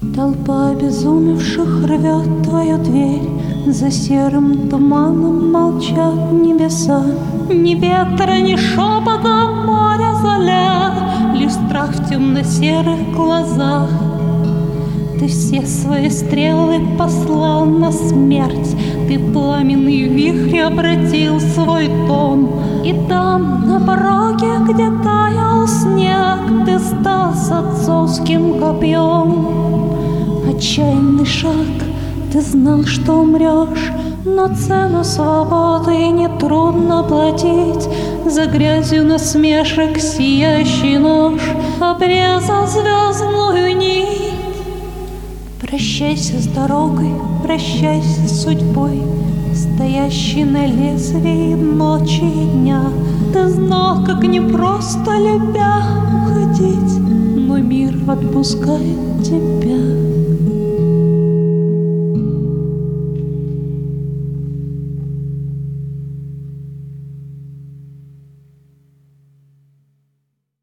Толпа обезумевших рвет твою дверь, за серым туманом молчат небеса. Ни ветра, ни шепота моря золя, лишь страх в темно-серых глазах. Ты все свои стрелы послал на смерть, ты пламенный вихрь обратил свой тон. И там, на пороге, где таял снег, ты стал с отцовским копьем. Отчаянный шаг, ты знал, что умрешь, но цену свободы нетрудно платить. За грязью насмешек сияющий нож обрезал звездную нить. Прощайся с дорогой, прощайся с судьбой, стоящей на лезвии ночи и дня. Ты знал, как непросто любя уходить, но мир отпускает тебя.